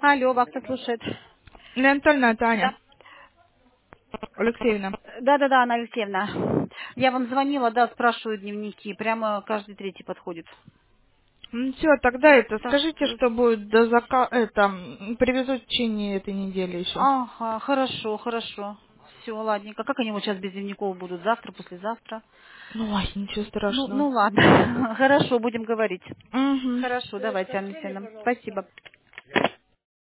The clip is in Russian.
Алло, вас кто слушает? Лена Анатольевна, это Да. Аня Алексеевна. Да, Анна Алексеевна. Я вам звонила, да, спрашиваю дневники. Прямо каждый третий подходит. Ну все, тогда это Так скажите, что... что будет до привезут в течение этой недели еще. Ага, хорошо. Все, ладненько. Как они вот сейчас без дневников будут? Завтра, послезавтра? Ну, ай, ничего Ну, страшного. ну ладно. Хорошо, будем говорить. Угу. Хорошо, давайте, Анна Алексеевна. Спасибо.